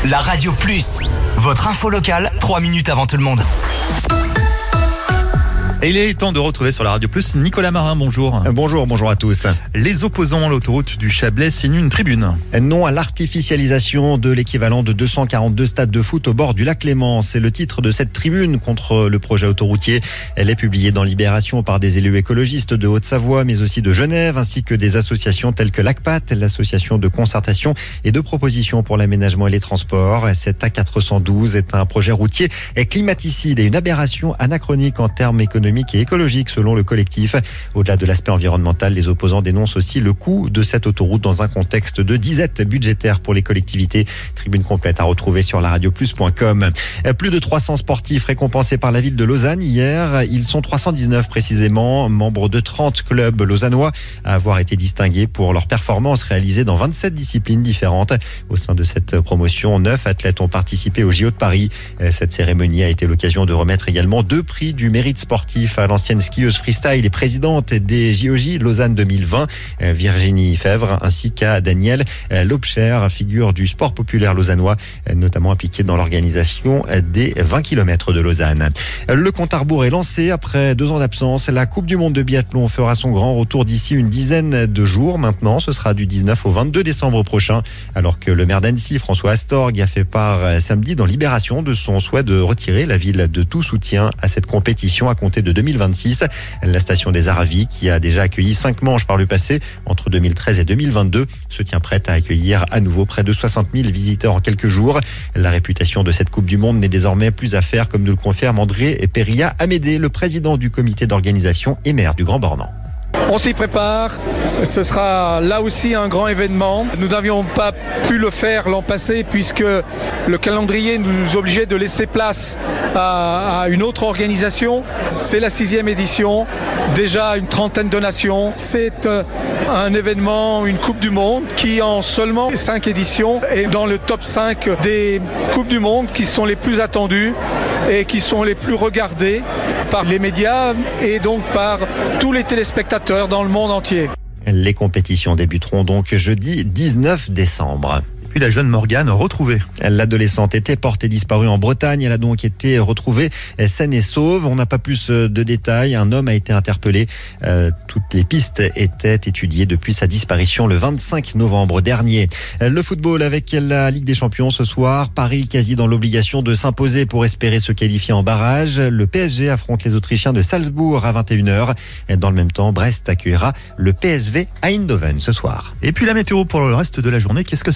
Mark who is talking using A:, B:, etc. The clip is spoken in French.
A: La Radio Plus, votre info locale, 3 minutes avant tout le monde.
B: Et il est temps de retrouver sur la Radio Plus Nicolas Marin, bonjour.
C: Bonjour à tous.
B: Les opposants à l'autoroute du Chablais signent une tribune.
C: Non à l'artificialisation de l'équivalent de 242 stades de foot au bord du lac Léman. C'est le titre de cette tribune contre le projet autoroutier. Elle est publiée dans Libération par des élus écologistes de Haute-Savoie, mais aussi de Genève, ainsi que des associations telles que l'ACPAT, l'association de concertation et de proposition pour l'aménagement et les transports. Cet A412 est un projet routier climaticide et une aberration anachronique en termes économiques et écologique selon le collectif. Au-delà de l'aspect environnemental, les opposants dénoncent aussi le coût de cette autoroute dans un contexte de disette budgétaire pour les collectivités. Tribune complète à retrouver sur laradioplus.com. Plus de 300 sportifs récompensés par la ville de Lausanne hier. Ils sont 319 précisément, membres de 30 clubs lausannois à avoir été distingués pour leurs performances réalisées dans 27 disciplines différentes. Au sein de cette promotion, 9 athlètes ont participé au JO de Paris. Cette cérémonie a été l'occasion de remettre également 2 prix du mérite sportif à l'ancienne skieuse freestyle et présidente des JOJ Lausanne 2020, Virginie Fèvre, ainsi qu'à Daniel Lobcher, figure du sport populaire lausannois, notamment impliqué dans l'organisation des 20 km de Lausanne. Le compte à rebours est lancé après 2 ans d'absence. La Coupe du Monde de biathlon fera son grand retour d'ici une dizaine de jours maintenant. Ce sera du 19 au 22 décembre prochain, alors que le maire d'Annecy, François Astorg, a fait part samedi dans Libération de son souhait de retirer la ville de tout soutien à cette compétition à compter de 2026. La station des Aravis, qui a déjà accueilli 5 manches par le passé entre 2013 et 2022, se tient prête à accueillir à nouveau près de 60 000 visiteurs en quelques jours. La réputation de cette Coupe du Monde n'est désormais plus à faire, comme nous le confirme André Péria Amédée, le président du comité d'organisation et maire du Grand Bornand.
D: On s'y prépare, ce sera là aussi un grand événement. Nous n'avions pas pu le faire l'an passé puisque le calendrier nous obligeait de laisser place à une autre organisation. C'est la 6e édition, déjà une trentaine de nations. C'est un événement, une Coupe du Monde qui en seulement 5 éditions est dans le top 5 des Coupes du Monde qui sont les plus attendues et qui sont les plus regardées par les médias et donc par tous les téléspectateurs dans le monde entier.
C: Les compétitions débuteront donc jeudi 19 décembre.
B: Puis la jeune Morgane retrouvée.
C: L'adolescente était portée disparue en Bretagne. Elle a donc été retrouvée saine et sauve. On n'a pas plus de détails. Un homme a été interpellé. Toutes les pistes étaient étudiées depuis sa disparition le 25 novembre dernier. Le football avec la Ligue des Champions ce soir. Paris quasi dans l'obligation de s'imposer pour espérer se qualifier en barrage. Le PSG affronte les Autrichiens de Salzbourg à 21h. Dans le même temps, Brest accueillera le PSV à Eindhoven ce soir.
B: Et puis la météo pour le reste de la journée, qu'est-ce que ça donne ?